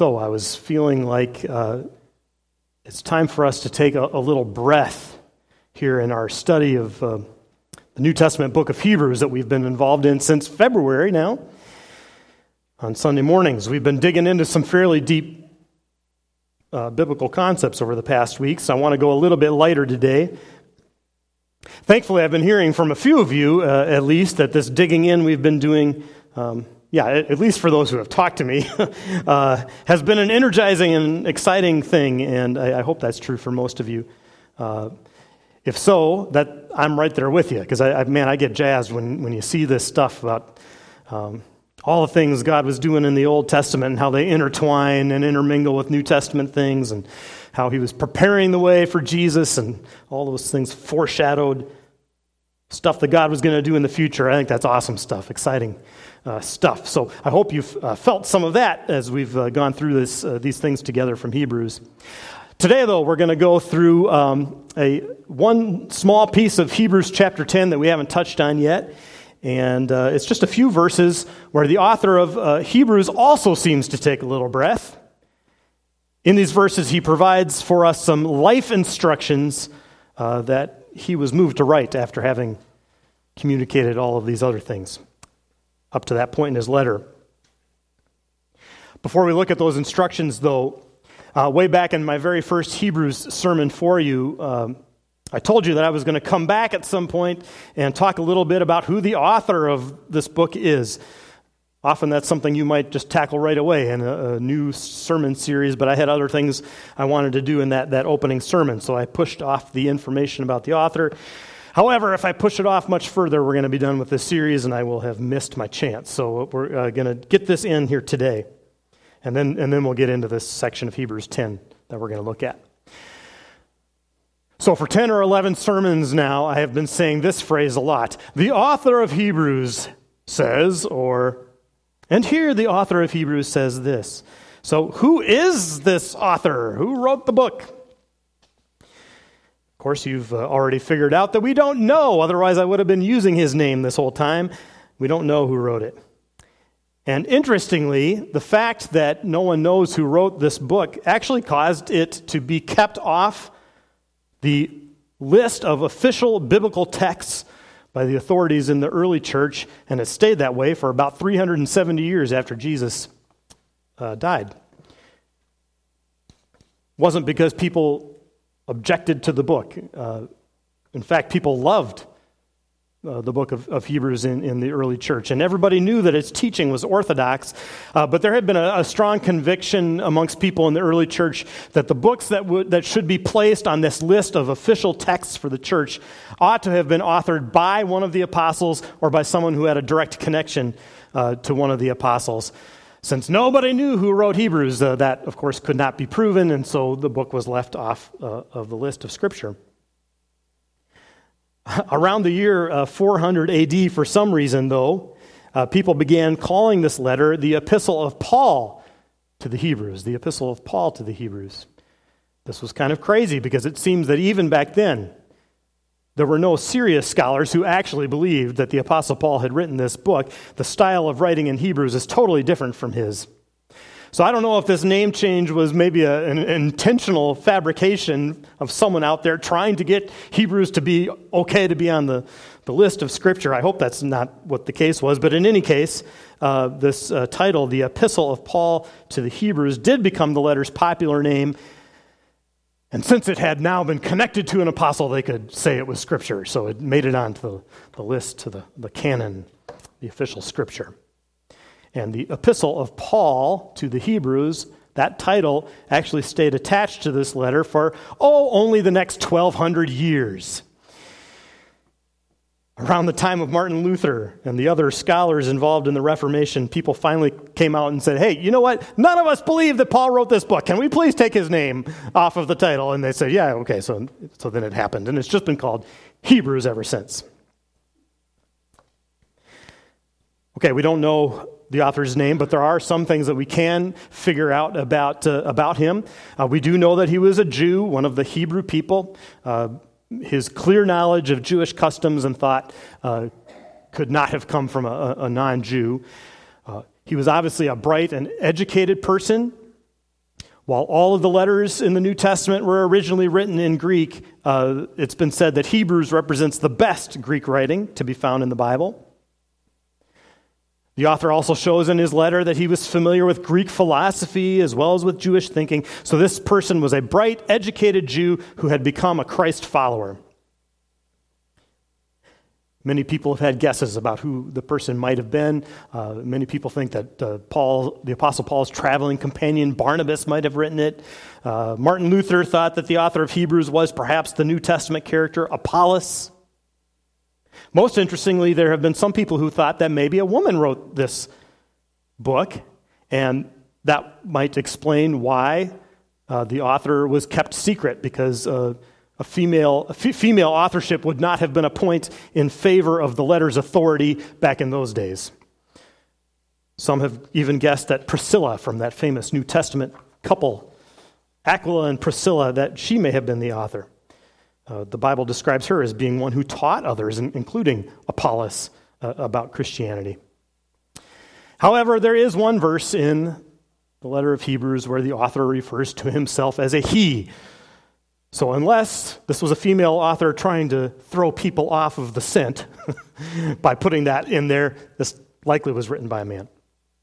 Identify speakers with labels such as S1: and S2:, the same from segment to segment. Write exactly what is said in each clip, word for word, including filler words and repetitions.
S1: so I was feeling like uh, it's time for us to take a, a little breath here in our study of uh, the New Testament book of Hebrews that we've been involved in since February now. On Sunday mornings, we've been digging into some fairly deep uh, biblical concepts over the past weeks. I want to go a little bit lighter today. Thankfully, I've been hearing from a few of you, uh, at least, that this digging in we've been doing, um, yeah, at least for those who have talked to me, uh, has been an energizing and exciting thing, and I, I hope that's true for most of you. Uh, if so, that I'm right there with you, because I, I, man, I get jazzed when, when you see this stuff about um, all the things God was doing in the Old Testament and how they intertwine and intermingle with New Testament things, and how he was preparing the way for Jesus, and all those things foreshadowed stuff that God was going to do in the future. I think that's awesome stuff, exciting uh, stuff. So I hope you've uh, felt some of that as we've uh, gone through this uh, these things together from Hebrews. Today, though, we're going to go through um, a one small piece of Hebrews chapter ten that we haven't touched on yet. And uh, it's just a few verses where the author of uh, Hebrews also seems to take a little breath. In these verses, he provides for us some life instructions uh, that he was moved to write after having communicated all of these other things up to that point in his letter. Before we look at those instructions, though, uh, way back in my very first Hebrews sermon for you, um, I told you that I was going to come back at some point and talk a little bit about who the author of this book is. Often that's something you might just tackle right away in a, a new sermon series, but I had other things I wanted to do in that, that opening sermon, so I pushed off the information about the author. However, if I push it off much further, we're going to be done with this series, and I will have missed my chance. So we're uh, going to get this in here today, and then and then we'll get into this section of Hebrews ten that we're going to look at. So for ten or eleven sermons now, I have been saying this phrase a lot. The author of Hebrews says, or... And here the author of Hebrews says this. So who is this author? Who wrote the book? Of course, you've uh, already figured out that we don't know. Otherwise, I would have been using his name this whole time. We don't know who wrote it. And interestingly, the fact that no one knows who wrote this book actually caused it to be kept off the list of official biblical texts by the authorities in the early church, and it stayed that way for about three hundred seventy years after Jesus uh, died. It wasn't because people objected to the book. Uh, in fact, people loved uh, the book of, of Hebrews in, in the early church, and everybody knew that its teaching was orthodox, uh, but there had been a, a strong conviction amongst people in the early church that the books that would that should be placed on this list of official texts for the church ought to have been authored by one of the apostles or by someone who had a direct connection uh, to one of the apostles. Since nobody knew who wrote Hebrews, uh, that, of course, could not be proven, and so the book was left off uh, of the list of Scripture. Around the year uh, four hundred A D, for some reason, though, uh, people began calling this letter the Epistle of Paul to the Hebrews, the Epistle of Paul to the Hebrews. This was kind of crazy because it seems that even back then, there were no serious scholars who actually believed that the Apostle Paul had written this book. The style of writing in Hebrews is totally different from his. So I don't know if this name change was maybe a, an intentional fabrication of someone out there trying to get Hebrews to be okay to be on the, the list of Scripture. I hope that's not what the case was. But in any case, uh, this uh, title, the Epistle of Paul to the Hebrews, did become the letter's popular name. And since it had now been connected to an apostle, they could say it was Scripture. So it made it onto the, the list, to the, the canon, the official Scripture. And the Epistle of Paul to the Hebrews, that title actually stayed attached to this letter for, oh, only the next twelve hundred years. Around the time of Martin Luther and the other scholars involved in the Reformation, people finally came out and said, hey, you know what? None of us believe that Paul wrote this book. Can we please take his name off of the title? And they said, yeah, okay, so, so then it happened. And it's just been called Hebrews ever since. Okay, we don't know the author's name, but there are some things that we can figure out about uh, about him. Uh, we do know that he was a Jew, one of the Hebrew people. Uh, his clear knowledge of Jewish customs and thought uh, could not have come from a, a non-Jew. Uh, he was obviously a bright and educated person. While all of the letters in the New Testament were originally written in Greek, uh, it's been said that Hebrews represents the best Greek writing to be found in the Bible. The author also shows in his letter that he was familiar with Greek philosophy as well as with Jewish thinking. So this person was a bright, educated Jew who had become a Christ follower. Many people have had guesses about who the person might have been. Uh, many people think that uh, Paul, the Apostle Paul's traveling companion Barnabas might have written it. Uh, Martin Luther thought that the author of Hebrews was perhaps the New Testament character Apollos. Most interestingly, there have been some people who thought that maybe a woman wrote this book, and that might explain why uh, the author was kept secret, because uh, A female, a f- female authorship would not have been a point in favor of the letter's authority back in those days. Some have even guessed that Priscilla, from that famous New Testament couple, Aquila and Priscilla, that she may have been the author. Uh, the Bible describes her as being one who taught others, including Apollos, uh, about Christianity. However, there is one verse in the letter of Hebrews where the author refers to himself as a he. So unless this was a female author trying to throw people off of the scent by putting that in there, this likely was written by a man.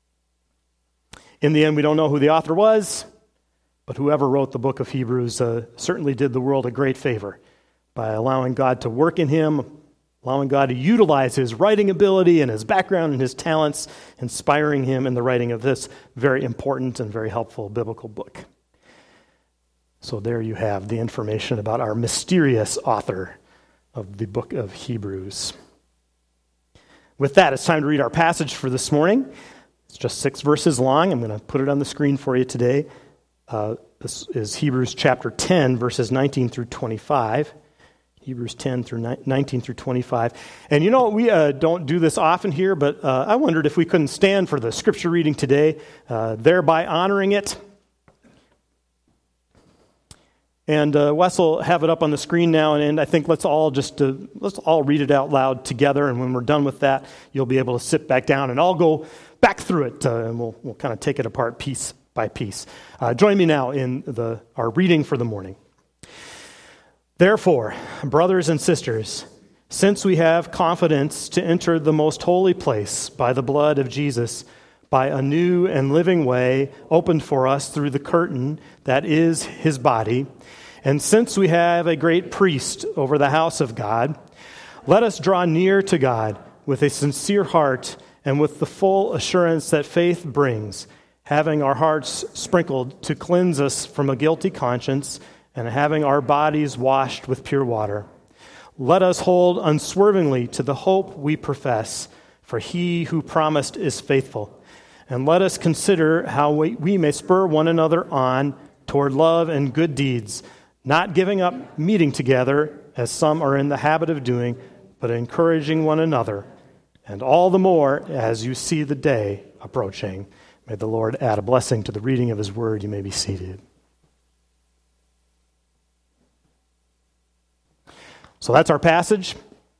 S1: In the end, we don't know who the author was, but whoever wrote the book of Hebrews uh, certainly did the world a great favor by allowing God to work in him, allowing God to utilize his writing ability and his background and his talents, inspiring him in the writing of this very important and very helpful biblical book. So there you have the information about our mysterious author of the book of Hebrews. With that, it's time to read our passage for this morning. It's just six verses long. I'm going to put it on the screen for you today. Uh, this is Hebrews chapter ten, verses nineteen through twenty-five. Hebrews ten through nineteen through twenty-five. And you know, we uh, don't do this often here, but uh, I wondered if we couldn't stand for the scripture reading today, uh, thereby honoring it. And uh, Wes will have it up on the screen now, and, and I think let's all just uh, let's all read it out loud together. And when we're done with that, you'll be able to sit back down, and I'll go back through it, uh, and we'll we'll kind of take it apart piece by piece. Uh, join me now in the our reading for the morning. Therefore, brothers and sisters, since we have confidence to enter the most holy place by the blood of Jesus, by a new and living way opened for us through the curtain that is his body. And since we have a great priest over the house of God, let us draw near to God with a sincere heart and with the full assurance that faith brings, having our hearts sprinkled to cleanse us from a guilty conscience and having our bodies washed with pure water. Let us hold unswervingly to the hope we profess, for he who promised is faithful. And let us consider how we, we may spur one another on toward love and good deeds, not giving up meeting together, as some are in the habit of doing, but encouraging one another, and all the more as you see the day approaching. May the Lord add a blessing to the reading of his word. You may be seated. So that's our passage.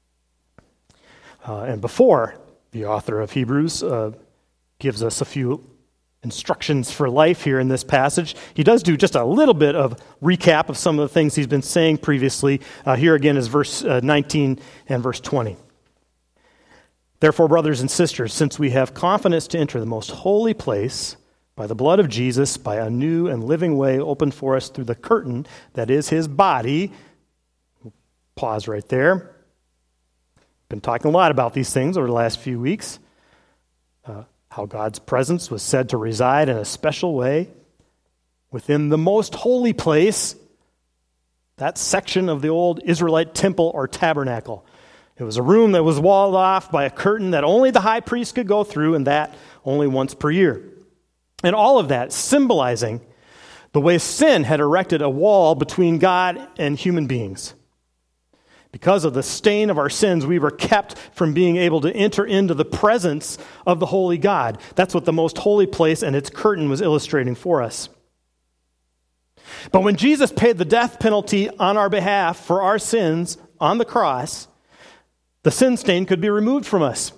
S1: Uh, and before the author of Hebrews uh, gives us a few instructions for life here in this passage, he does do just a little bit of recap of some of the things he's been saying previously. Uh, here again is verse uh, nineteen and verse twenty. Therefore, brothers and sisters, since we have confidence to enter the most holy place by the blood of Jesus, by a new and living way opened for us through the curtain that is his body. Pause right there. Been talking a lot about these things over the last few weeks. Uh, how God's presence was said to reside in a special way within the most holy place, that section of the old Israelite temple or tabernacle. It was a room that was walled off by a curtain that only the high priest could go through, and that only once per year. And all of that symbolizing the way sin had erected a wall between God and human beings. Because of the stain of our sins, we were kept from being able to enter into the presence of the holy God. That's what the most holy place and its curtain was illustrating for us. But when Jesus paid the death penalty on our behalf for our sins on the cross, the sin stain could be removed from us.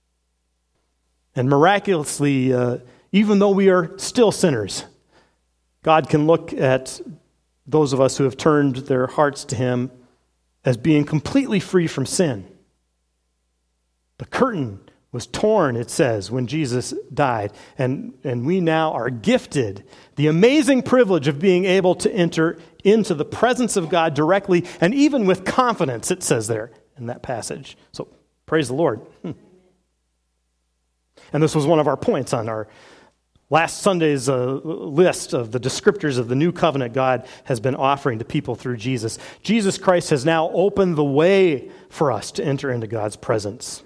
S1: And miraculously, uh, even though we are still sinners, God can look at those of us who have turned their hearts to him as being completely free from sin. The curtain was torn, it says, when Jesus died, and, and we now are gifted the amazing privilege of being able to enter into the presence of God directly and even with confidence, it says there in that passage. So praise the Lord. Hmm. And this was one of our points on our last Sunday's uh, list of the descriptors of the new covenant God has been offering to people through Jesus. Jesus Christ has now opened the way for us to enter into God's presence.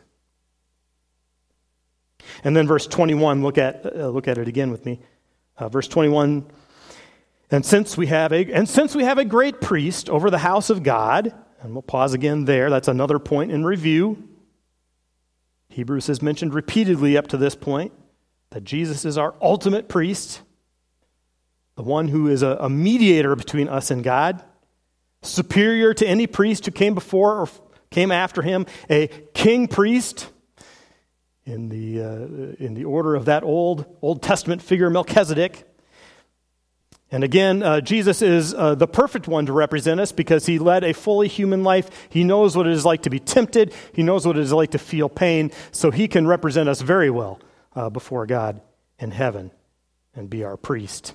S1: And then verse twenty-one, look at uh, look at it again with me. Uh, verse twenty-one, and since we have a and since we have a great priest over the house of God, and we'll pause again there. That's another point in review. Hebrews has mentioned repeatedly up to this point that Jesus is our ultimate priest, the one who is a, a mediator between us and God, superior to any priest who came before or came after him, a king priest in the uh, in the order of that old Old Testament figure Melchizedek. And again, uh, Jesus is uh, the perfect one to represent us because he led a fully human life. He knows what it is like to be tempted. He knows what it is like to feel pain. So he can represent us very well uh, before God in heaven and be our priest.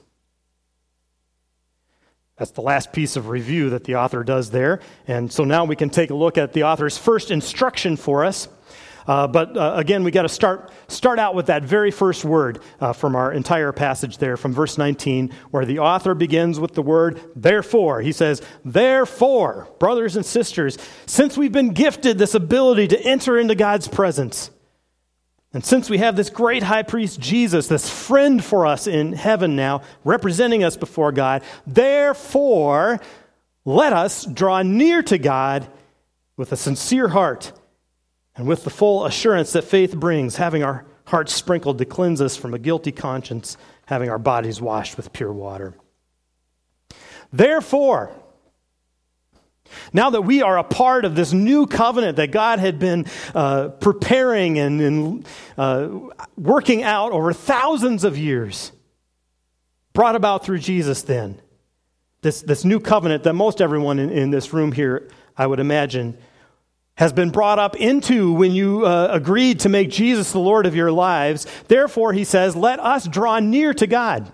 S1: That's the last piece of review that the author does there. And so now we can take a look at the author's first instruction for us. Uh, but uh, again, we got to start start out with that very first word uh, from our entire passage there, from verse nineteen, where the author begins with the word therefore. He says, therefore, brothers and sisters, since we've been gifted this ability to enter into God's presence, and since we have this great high priest Jesus, this friend for us in heaven now, representing us before God, therefore, let us draw near to God with a sincere heart, and with the full assurance that faith brings, having our hearts sprinkled to cleanse us from a guilty conscience, having our bodies washed with pure water. Therefore, now that we are a part of this new covenant that God had been uh, preparing and, and uh, working out over thousands of years, brought about through Jesus then, this, this new covenant that most everyone in, in this room here, I would imagine, has been brought up into when you uh, agreed to make Jesus the Lord of your lives. Therefore, he says, let us draw near to God.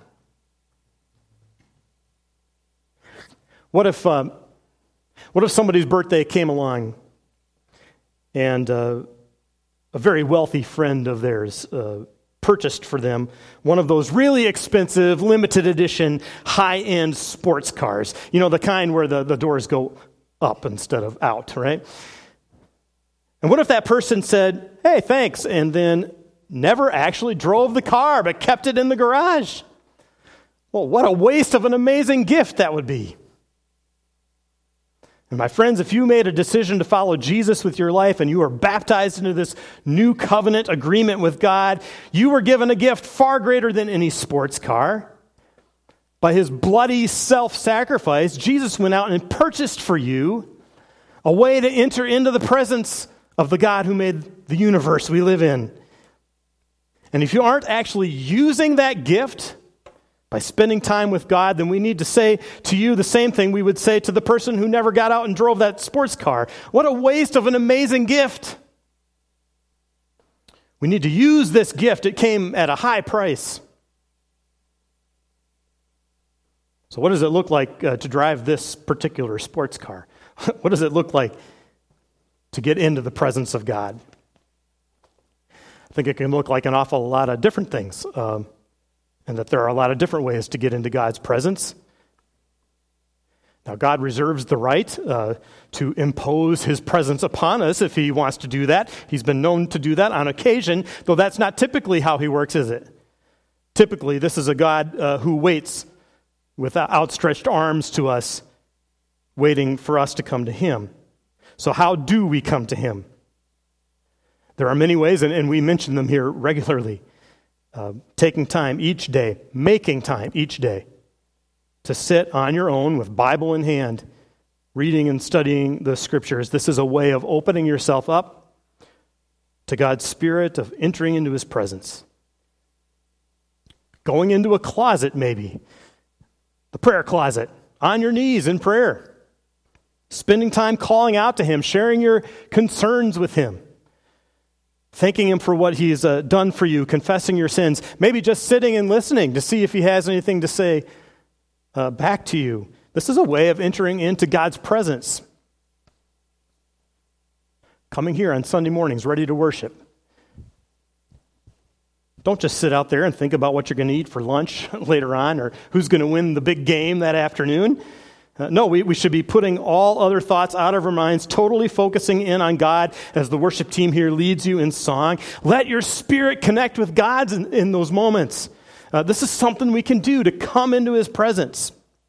S1: What if, um, what if somebody's birthday came along and uh, a very wealthy friend of theirs uh, purchased for them one of those really expensive, limited edition, high-end sports cars? You know, the kind where the, the doors go up instead of out, right? And what if that person said, hey, thanks, and then never actually drove the car, but kept it in the garage? Well, what a waste of an amazing gift that would be. And my friends, if you made a decision to follow Jesus with your life and you were baptized into this new covenant agreement with God, you were given a gift far greater than any sports car. By his bloody self-sacrifice, Jesus went out and purchased for you a way to enter into the presence of the God who made the universe we live in. And if you aren't actually using that gift by spending time with God, then we need to say to you the same thing we would say to the person who never got out and drove that sports car. What a waste of an amazing gift. We need to use this gift. It came at a high price. So what does it look like uh, to drive this particular sports car? What does it look like to get into the presence of God? I think it can look like an awful lot of different things, um, and that there are a lot of different ways to get into God's presence. Now, God reserves the right uh, to impose his presence upon us if he wants to do that. He's been known to do that on occasion, though that's not typically how he works, is it? Typically, this is a God uh, who waits with outstretched arms to us, waiting for us to come to him. So how do we come to him? There are many ways, and, and we mention them here regularly. Uh, taking time each day, making time each day to sit on your own with Bible in hand, reading and studying the scriptures. This is a way of opening yourself up to God's Spirit, of entering into his presence. Going into a closet, maybe, The prayer closet, on your knees in prayer. Spending time calling out to him, sharing your concerns with him. Thanking him for what he's uh, done for you, confessing your sins. Maybe just sitting and listening to see if he has anything to say uh, back to you. This is a way of entering into God's presence. Coming here on Sunday mornings, ready to worship. Don't just sit out there and think about what you're going to eat for lunch later on or who's going to win the big game that afternoon. Uh, no, we, we should be putting all other thoughts out of our minds, totally focusing in on God as the worship team here leads you in song. Let your spirit connect with God in, in those moments. Uh, this is something we can do to come into his presence.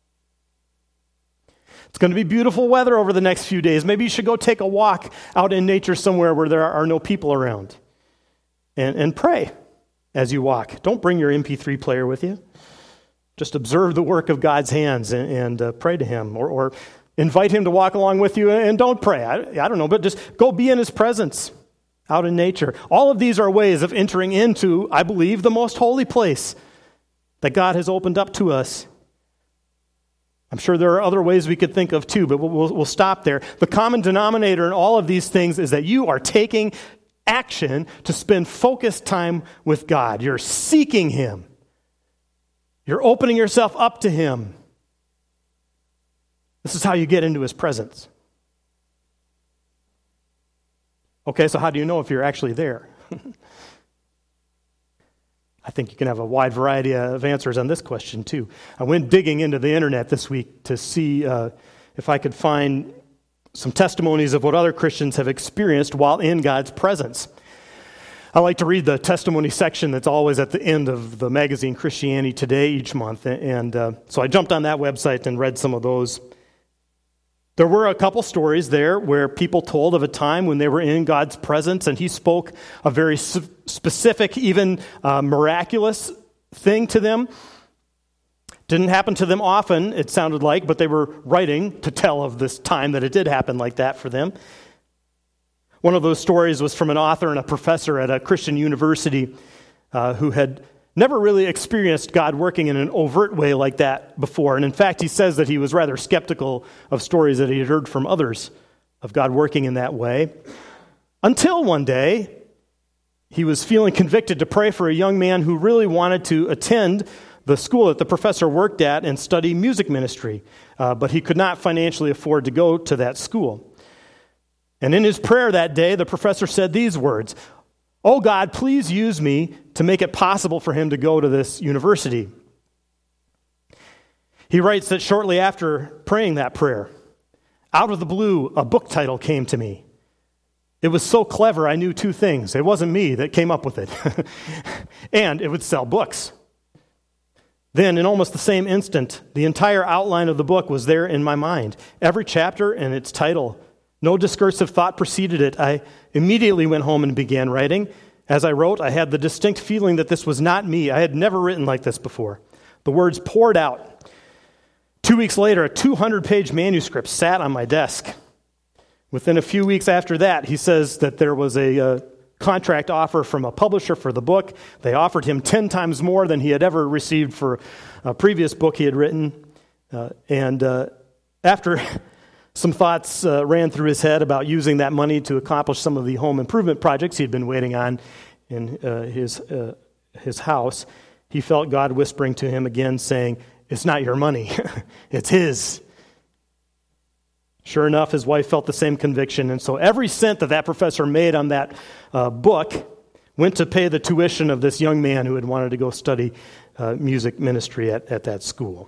S1: It's going to be beautiful weather over the next few days. Maybe you should go take a walk out in nature somewhere where there are no people around. And, and pray as you walk. Don't bring your M P three player with you. Just observe the work of God's hands and, and uh, pray to him. Or, or invite him to walk along with you and don't pray. I, I don't know, but just go be in his presence out in nature. All of these are ways of entering into, I believe, the most holy place that God has opened up to us. I'm sure there are other ways we could think of too, but we'll, we'll stop there. The common denominator in all of these things is that you are taking action to spend focused time with God. You're seeking him. You're opening yourself up to him. This is how you get into his presence. Okay, so how do you know if you're actually there? I think you can have a wide variety of answers on this question, too. I went digging into the internet this week to see uh, if I could find some testimonies of what other Christians have experienced while in God's presence. I like to read the testimony section that's always at the end of the magazine Christianity Today each month, and uh, so I jumped on that website and read some of those. There were a couple stories there where people told of a time when they were in God's presence and he spoke a very specific, even uh, miraculous thing to them. Didn't happen to them often, it sounded like, but they were writing to tell of this time that it did happen like that for them. One of those stories was from an author and a professor at a Christian university uh, who had never really experienced God working in an overt way like that before. And in fact, he says that he was rather skeptical of stories that he had heard from others of God working in that way. Until one day, he was feeling convicted to pray for a young man who really wanted to attend the school that the professor worked at and study music ministry. Uh, but he could not financially afford to go to that school. And in his prayer that day, the professor said these words, "Oh God, please use me to make it possible for him to go to this university." He writes that shortly after praying that prayer, out of the blue, a book title came to me. It was so clever, I knew two things. It wasn't me that came up with it. And it would sell books. Then, in almost the same instant, the entire outline of the book was there in my mind. Every chapter and its title. No discursive thought preceded it. I immediately went home and began writing. As I wrote, I had the distinct feeling that this was not me. I had never written like this before. The words poured out. Two weeks later, a two hundred page manuscript sat on my desk. Within a few weeks after that, he says that there was a uh, contract offer from a publisher for the book. They offered him ten times more than he had ever received for a previous book he had written. Uh, and uh, after some thoughts uh, ran through his head about using that money to accomplish some of the home improvement projects he'd been waiting on in uh, his uh, his house, he felt God whispering to him again, saying, "It's not your money, it's his." Sure enough, his wife felt the same conviction, and so every cent that that professor made on that uh, book went to pay the tuition of this young man who had wanted to go study uh, music ministry at, at that school.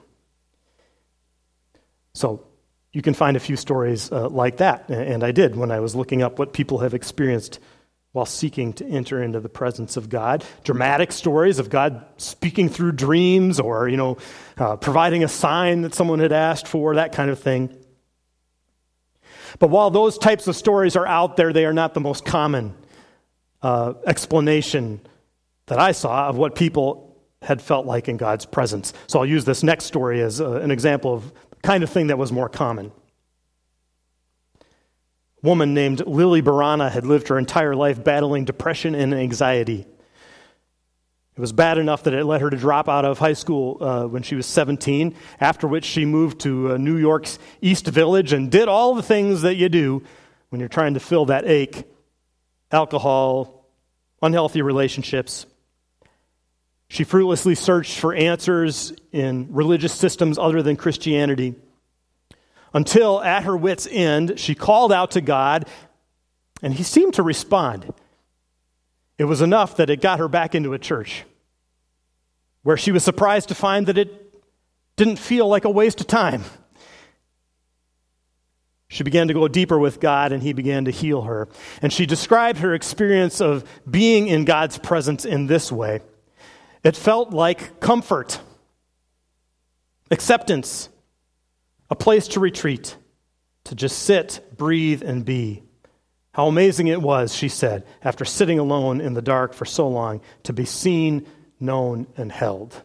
S1: So you can find a few stories uh, like that, and I did when I was looking up what people have experienced while seeking to enter into the presence of God. Dramatic stories of God speaking through dreams or, you know, uh, providing a sign that someone had asked for, that kind of thing. But while those types of stories are out there, they are not the most common uh, explanation that I saw of what people had felt like in God's presence. So I'll use this next story as uh, an example of the kind of thing that was more common. A woman named Lily Barana had lived her entire life battling depression and anxiety. It was bad enough that it led her to drop out of high school uh, when she was seventeen, after which she moved to uh, New York's East Village and did all the things that you do when you're trying to fill that ache: alcohol, unhealthy relationships. She fruitlessly searched for answers in religious systems other than Christianity, until at her wit's end, she called out to God, and he seemed to respond. It was enough that it got her back into a church, where she was surprised to find that it didn't feel like a waste of time. She began to go deeper with God, and he began to heal her. And she described her experience of being in God's presence in this way. It felt like comfort, acceptance, a place to retreat, to just sit, breathe, and be. How amazing it was, she said, after sitting alone in the dark for so long, to be seen, known, and held.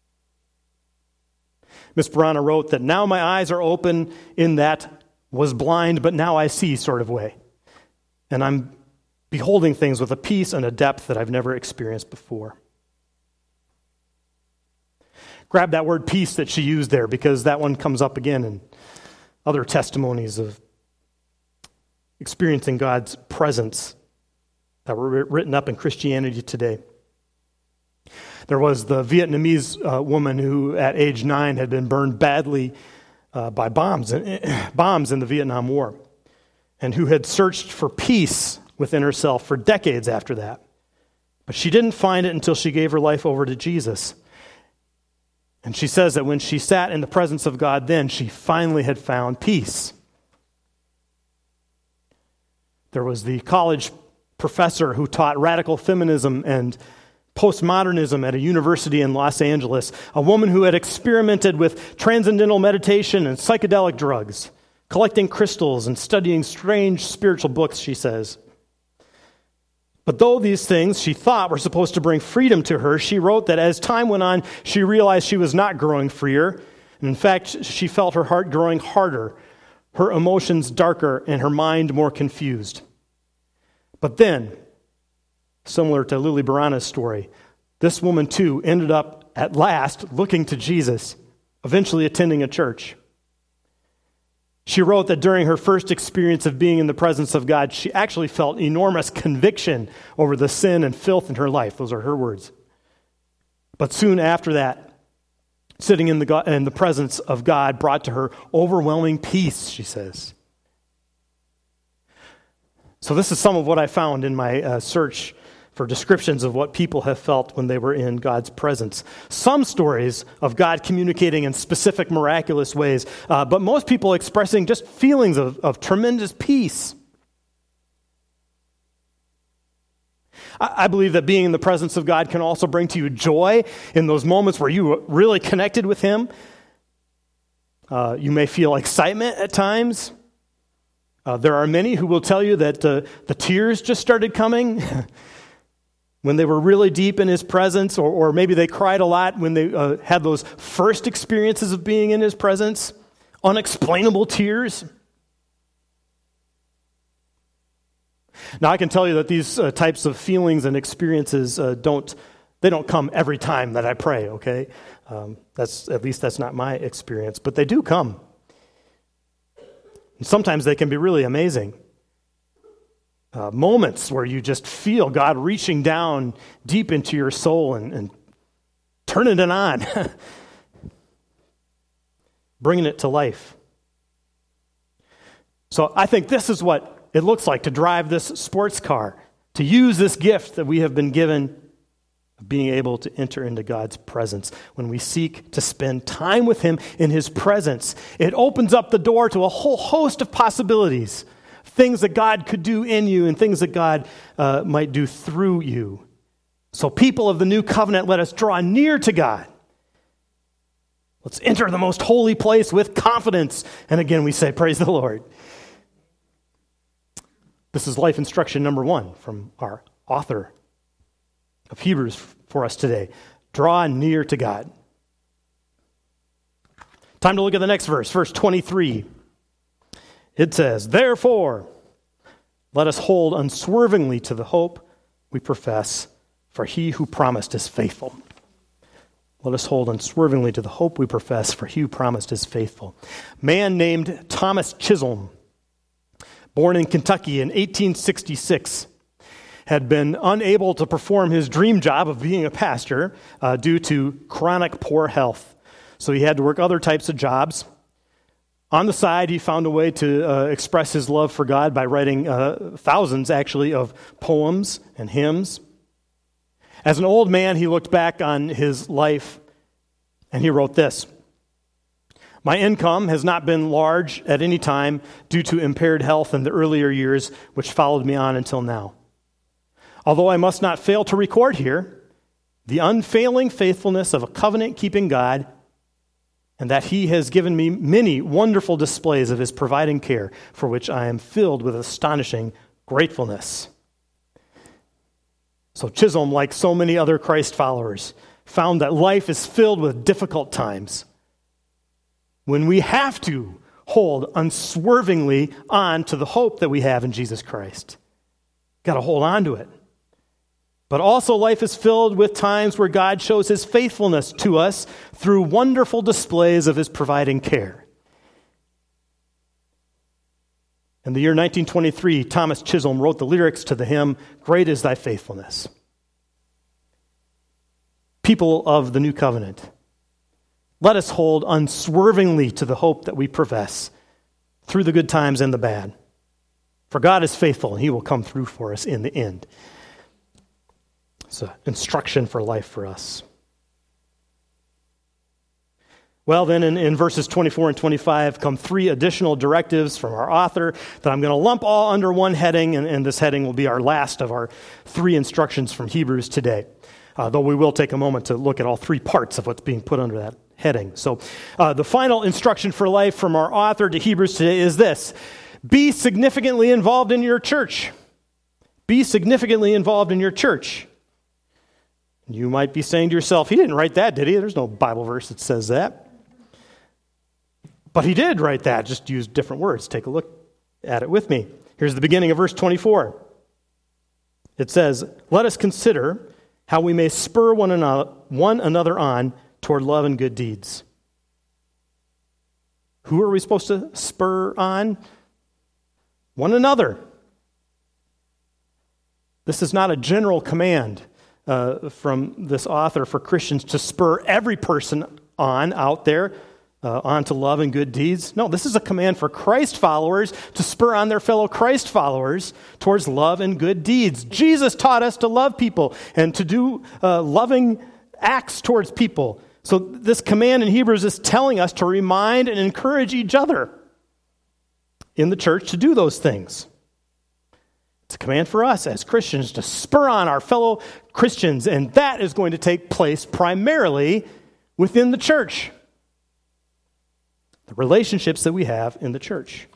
S1: Miss Barana wrote that now my eyes are open in that was blind, but now I see sort of way. And I'm beholding things with a peace and a depth that I've never experienced before. Grab that word peace that she used there, because that one comes up again in other testimonies of experiencing God's presence that were written up in Christianity Today. There was the Vietnamese uh, woman who, at age nine, had been burned badly uh, by bombs, uh, bombs in the Vietnam War, and who had searched for peace within herself for decades after that. But she didn't find it until she gave her life over to Jesus. And she says that when she sat in the presence of God then, she finally had found peace. There was the college professor who taught radical feminism and postmodernism at a university in Los Angeles, a woman who had experimented with transcendental meditation and psychedelic drugs, collecting crystals and studying strange spiritual books, she says. But though these things she thought were supposed to bring freedom to her, she wrote that as time went on, she realized she was not growing freer. And in fact, she felt her heart growing harder, her emotions darker, and her mind more confused. But then, similar to Lily Barana's story, this woman too ended up at last looking to Jesus, eventually attending a church. She wrote that during her first experience of being in the presence of God, she actually felt enormous conviction over the sin and filth in her life. Those are her words. But soon after that, sitting in the, God, in the presence of God brought to her overwhelming peace, she says. So this is some of what I found in my uh, search for descriptions of what people have felt when they were in God's presence. Some stories of God communicating in specific miraculous ways, uh, but most people expressing just feelings of, of tremendous peace. I, I believe that being in the presence of God can also bring to you joy in those moments where you really connected with Him. Uh, you may feel excitement at times. Uh, there are many who will tell you that uh, the tears just started coming when they were really deep in His presence, or, or maybe they cried a lot when they uh, had those first experiences of being in His presence, unexplainable tears. Now, I can tell you that these uh, types of feelings and experiences uh, don't, they don't come every time that I pray, okay? Um, that's at least that's not my experience, but they do come. And sometimes they can be really amazing. Uh, moments where you just feel God reaching down deep into your soul and, and turning it on, bringing it to life. So I think this is what it looks like to drive this sports car, to use this gift that we have been given of being able to enter into God's presence. When we seek to spend time with Him in His presence, it opens up the door to a whole host of possibilities, things that God could do in you and things that God uh, might do through you. So people of the new covenant, let us draw near to God. Let's enter the most holy place with confidence. And again, we say, praise the Lord. This is life instruction number one from our author of Hebrews for us today. Draw near to God. Time to look at the next verse, verse twenty-three. It says, therefore, let us hold unswervingly to the hope we profess, for he who promised is faithful. Let us hold unswervingly to the hope we profess, for he who promised is faithful. Man named Thomas Chisholm, born in Kentucky in eighteen sixty-six, had been unable to perform his dream job of being a pastor uh, due to chronic poor health. So he had to work other types of jobs. On the side, he found a way to uh, express his love for God by writing uh, thousands, actually, of poems and hymns. As an old man, he looked back on his life and he wrote this: "My income has not been large at any time due to impaired health in the earlier years which followed me on until now. Although I must not fail to record here the unfailing faithfulness of a covenant-keeping God, and that he has given me many wonderful displays of his providing care, for which I am filled with astonishing gratefulness." So Chisholm, like so many other Christ followers, found that life is filled with difficult times when we have to hold unswervingly on to the hope that we have in Jesus Christ. Got to hold on to it. But also life is filled with times where God shows his faithfulness to us through wonderful displays of his providing care. In the year nineteen twenty-three, Thomas Chisholm wrote the lyrics to the hymn, "Great is Thy Faithfulness." People of the New Covenant, let us hold unswervingly to the hope that we profess through the good times and the bad. For God is faithful, and he will come through for us in the end. It's an instruction for life for us. Well, then in, in verses twenty-four and twenty-five come three additional directives from our author that I'm going to lump all under one heading, and, and this heading will be our last of our three instructions from Hebrews today, uh, though we will take a moment to look at all three parts of what's being put under that heading. So uh, the final instruction for life from our author to Hebrews today is this: be significantly involved in your church. Be significantly involved in your church. You might be saying to yourself, he didn't write that, did he? There's no Bible verse that says that. But he did write that, just use different words. Take a look at it with me. Here's the beginning of verse twenty-four. It says, "Let us consider how we may spur one another, one another on toward love and good deeds." Who are we supposed to spur on? One another. This is not a general command uh, from this author for Christians to spur every person on out there uh, on to love and good deeds. No, this is a command for Christ followers to spur on their fellow Christ followers towards love and good deeds. Jesus taught us to love people and to do uh, loving acts towards people. So this command in Hebrews is telling us to remind and encourage each other in the church to do those things. It's a command for us as Christians to spur on our fellow Christians, and that is going to take place primarily within the church. The relationships that we have in the church.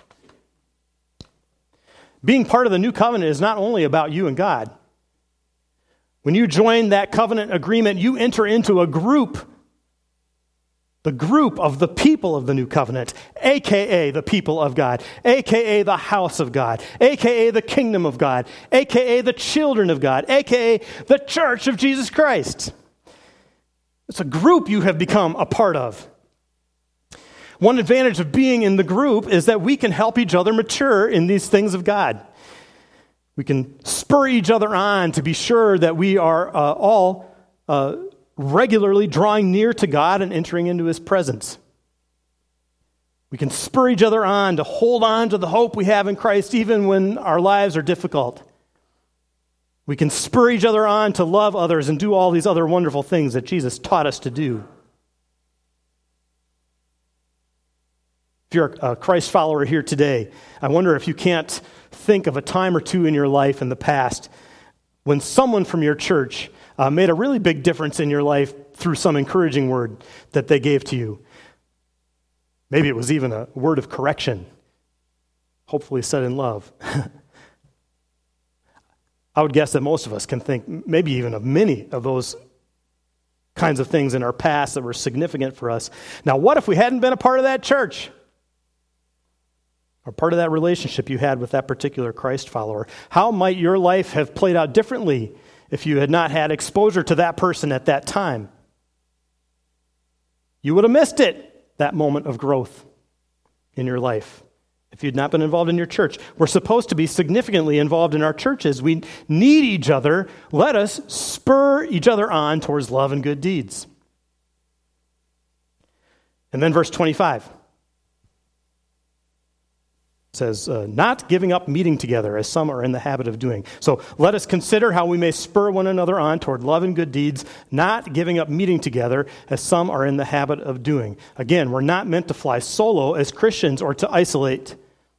S1: Being part of the new covenant is not only about you and God. When you join that covenant agreement, you enter into a group, the group of the people of the new covenant, a k a the people of God, a k a the house of God, a k a the kingdom of God, a k a the children of God, a k a the church of Jesus Christ. It's a group you have become a part of. One advantage of being in the group is that we can help each other mature in these things of God. We can spur each other on to be sure that we are uh, all uh, regularly drawing near to God and entering into his presence. We can spur each other on to hold on to the hope we have in Christ even when our lives are difficult. We can spur each other on to love others and do all these other wonderful things that Jesus taught us to do. If you're a Christ follower here today, I wonder if you can't think of a time or two in your life in the past when someone from your church uh, made a really big difference in your life through some encouraging word that they gave to you. Maybe it was even a word of correction, hopefully said in love. I would guess that most of us can think maybe even of many of those kinds of things in our past that were significant for us. Now, what if we hadn't been a part of that church? Or part of that relationship you had with that particular Christ follower? How might your life have played out differently if you had not had exposure to that person at that time. You would have missed it, that moment of growth in your life, if you'd not been involved in your church. We're supposed to be significantly involved in our churches. We need each other. Let us spur each other on towards love and good deeds. And then verse twenty-five says, uh, not giving up meeting together, as some are in the habit of doing. So let us consider how we may spur one another on toward love and good deeds, not giving up meeting together, as some are in the habit of doing. Again, we're not meant to fly solo as Christians or to isolate.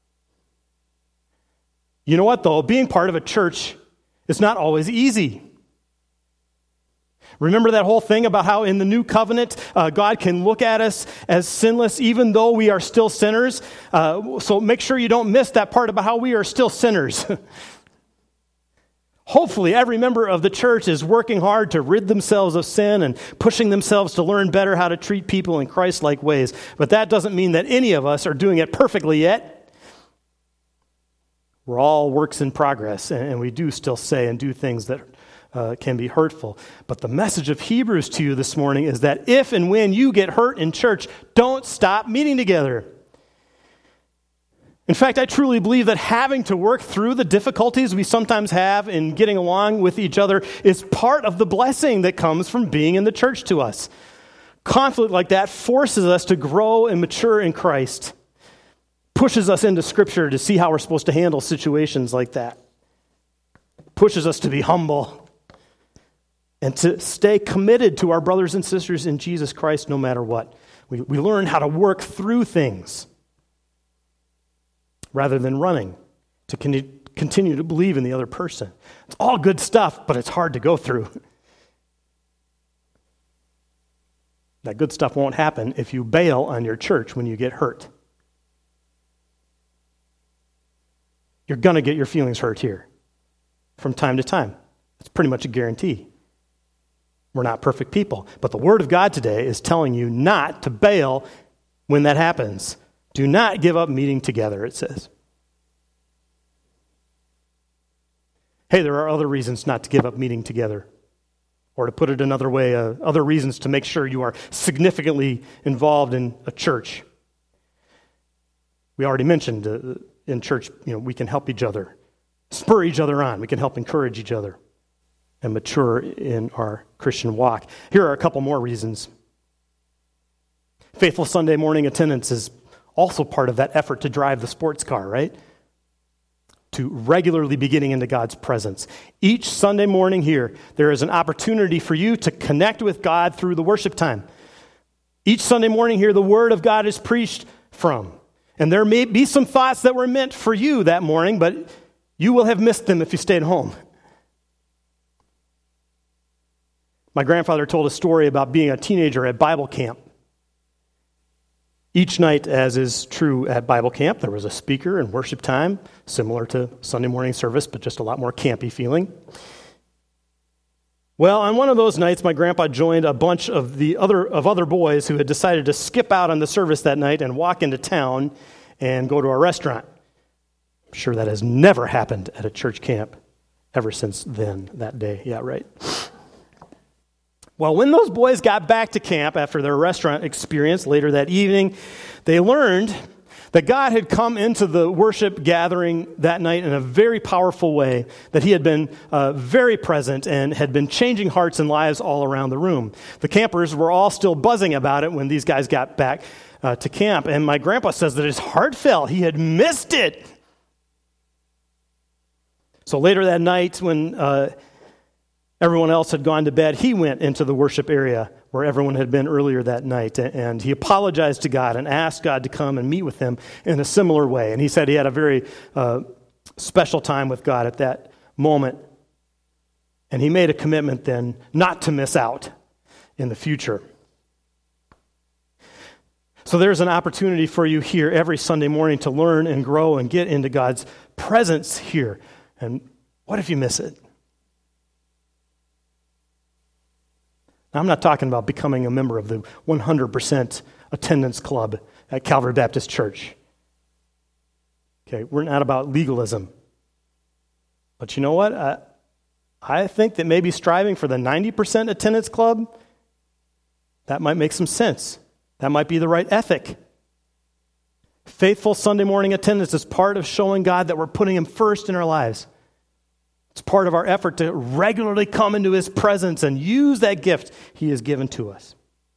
S1: You know what, though? Being part of a church is not always easy. Remember that whole thing about how in the new covenant, uh, God can look at us as sinless even though we are still sinners? Uh, so make sure you don't miss that part about how we are still sinners. Hopefully, every member of the church is working hard to rid themselves of sin and pushing themselves to learn better how to treat people in Christ-like ways. But that doesn't mean that any of us are doing it perfectly yet. We're all works in progress, and we do still say and do things that Uh, can be hurtful. But the message of Hebrews to you this morning is that if and when you get hurt in church, don't stop meeting together. In fact, I truly believe that having to work through the difficulties we sometimes have in getting along with each other is part of the blessing that comes from being in the church to us. Conflict like that forces us to grow and mature in Christ, pushes us into Scripture to see how we're supposed to handle situations like that, pushes us to be humble, and to stay committed to our brothers and sisters in Jesus Christ no matter what. We, we learn how to work through things rather than running to con- continue to believe in the other person. It's all good stuff, but it's hard to go through. That good stuff won't happen if you bail on your church when you get hurt. You're going to get your feelings hurt here from time to time. It's pretty much a guarantee. We're not perfect people. But the Word of God today is telling you not to bail when that happens. Do not give up meeting together, it says. Hey, there are other reasons not to give up meeting together. Or to put it another way, uh, other reasons to make sure you are significantly involved in a church. We already mentioned uh, in church, you know, we can help each other, spur each other on. We can help encourage each other and mature in our Christian walk. Here are a couple more reasons. Faithful Sunday morning attendance is also part of that effort to drive the sports car, right? To regularly be getting into God's presence. Each Sunday morning here, there is an opportunity for you to connect with God through the worship time. Each Sunday morning here, the Word of God is preached from. And there may be some thoughts that were meant for you that morning, but you will have missed them if you stayed home. My grandfather told a story about being a teenager at Bible camp. Each night, as is true at Bible camp, there was a speaker and worship time, similar to Sunday morning service, but just a lot more campy feeling. Well, on one of those nights, my grandpa joined a bunch of the other of other boys who had decided to skip out on the service that night and walk into town and go to a restaurant. I'm sure that has never happened at a church camp ever since then, that day. Yeah, right. Well, when those boys got back to camp after their restaurant experience later that evening, they learned that God had come into the worship gathering that night in a very powerful way, that He had been uh, very present and had been changing hearts and lives all around the room. The campers were all still buzzing about it when these guys got back uh, to camp, and my grandpa says that his heart fell. He had missed it. So later that night, when Uh, everyone else had gone to bed, he went into the worship area where everyone had been earlier that night, and he apologized to God and asked God to come and meet with him in a similar way. And he said he had a very uh, special time with God at that moment, and he made a commitment then not to miss out in the future. So there's an opportunity for you here every Sunday morning to learn and grow and get into God's presence here. And what if you miss it? Now, I'm not talking about becoming a member of the one hundred percent attendance club at Calvary Baptist Church. Okay, we're not about legalism. But you know what? Uh, I think that maybe striving for the ninety percent attendance club, that might make some sense. That might be the right ethic. Faithful Sunday morning attendance is part of showing God that we're putting Him first in our lives. It's part of our effort to regularly come into His presence and use that gift He has given to us.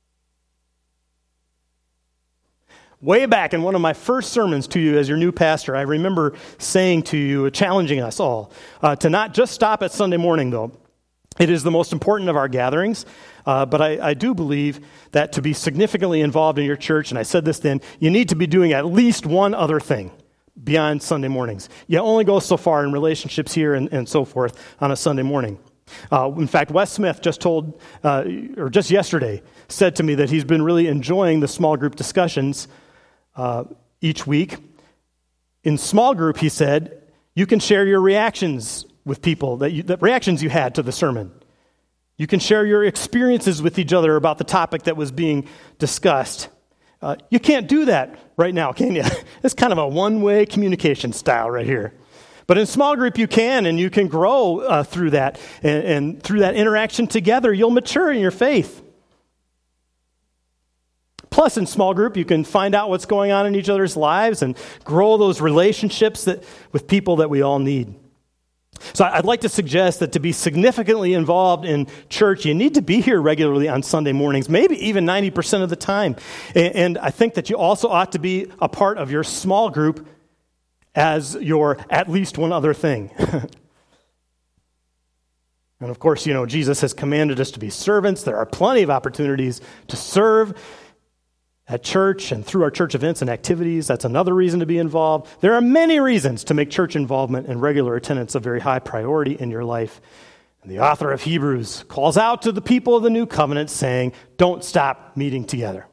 S1: Way back in one of my first sermons to you as your new pastor, I remember saying to you, challenging us all, uh, to not just stop at Sunday morning, though. It is the most important of our gatherings, uh, but I, I do believe that to be significantly involved in your church, and I said this then, you need to be doing at least one other thing beyond Sunday mornings. You only go so far in relationships here and, and so forth on a Sunday morning. Uh, in fact, Wes Smith just told, uh, or just yesterday, said to me that he's been really enjoying the small group discussions uh, each week. In small group, he said, you can share your reactions with people, that, you, that reactions you had to the sermon. You can share your experiences with each other about the topic that was being discussed. Uh, you can't do that right now, can you? It's kind of a one-way communication style right here. But in small group, you can, and you can grow uh, through that. And, and through that interaction together, you'll mature in your faith. Plus, in small group, you can find out what's going on in each other's lives and grow those relationships that, with people that we all need. So I'd like to suggest that to be significantly involved in church, you need to be here regularly on Sunday mornings, maybe even ninety percent of the time. And I think that you also ought to be a part of your small group as your at least one other thing. And of course, you know, Jesus has commanded us to be servants. There are plenty of opportunities to serve at church and through our church events and activities. That's another reason to be involved. There are many reasons to make church involvement and regular attendance a very high priority in your life. And the author of Hebrews calls out to the people of the new covenant saying, don't stop meeting together.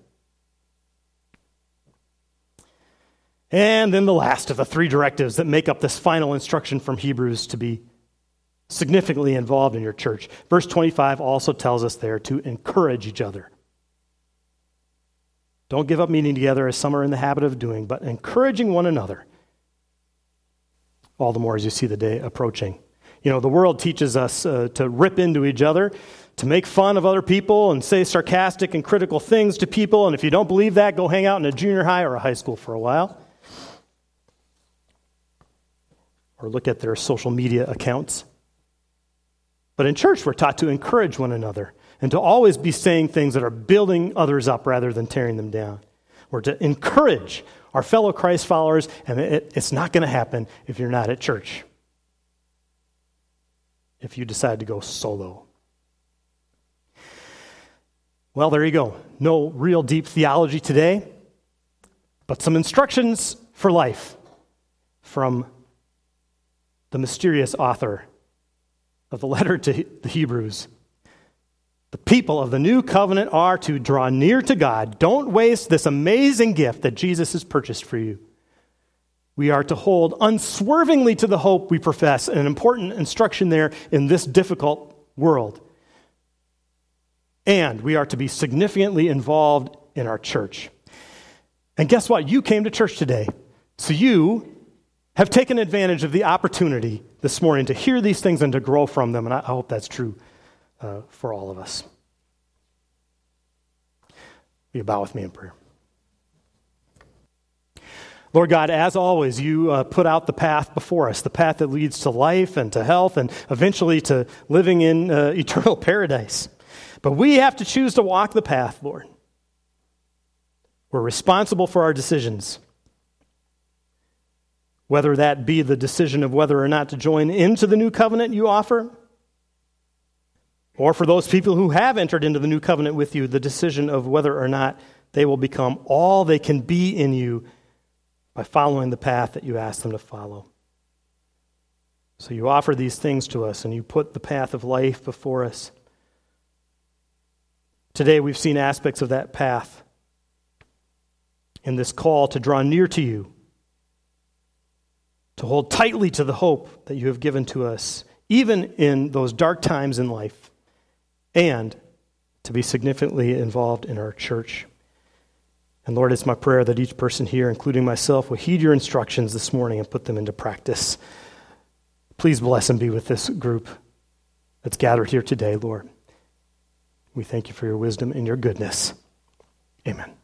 S1: And then the last of the three directives that make up this final instruction from Hebrews to be significantly involved in your church. Verse twenty-five also tells us there to encourage each other. Don't give up meeting together as some are in the habit of doing, but encouraging one another, all the more as you see the day approaching. You know, the world teaches us uh, to rip into each other, to make fun of other people and say sarcastic and critical things to people. And if you don't believe that, go hang out in a junior high or a high school for a while. Or look at their social media accounts. But in church, we're taught to encourage one another and to always be saying things that are building others up rather than tearing them down. We're to encourage our fellow Christ followers, and it, it's not going to happen if you're not at church. If you decide to go solo. Well, there you go. No real deep theology today, but some instructions for life from the mysterious author of the letter to the Hebrews. The people of the new covenant are to draw near to God. Don't waste this amazing gift that Jesus has purchased for you. We are to hold unswervingly to the hope we profess, an important instruction there in this difficult world. And we are to be significantly involved in our church. And guess what? You came to church today. So you have taken advantage of the opportunity this morning to hear these things and to grow from them. And I hope that's true uh, for all of us. Will you bow with me in prayer? Lord God, as always, you uh, put out the path before us, the path that leads to life and to health and eventually to living in uh, eternal paradise. But we have to choose to walk the path, Lord. We're responsible for our decisions, whether that be the decision of whether or not to join into the new covenant you offer, or for those people who have entered into the new covenant with you, the decision of whether or not they will become all they can be in you by following the path that you ask them to follow. So you offer these things to us, and you put the path of life before us. Today we've seen aspects of that path in this call to draw near to you, to hold tightly to the hope that you have given to us, even in those dark times in life, and to be significantly involved in our church. And Lord, it's my prayer that each person here, including myself, will heed your instructions this morning and put them into practice. Please bless and be with this group that's gathered here today, Lord. We thank you for your wisdom and your goodness. Amen.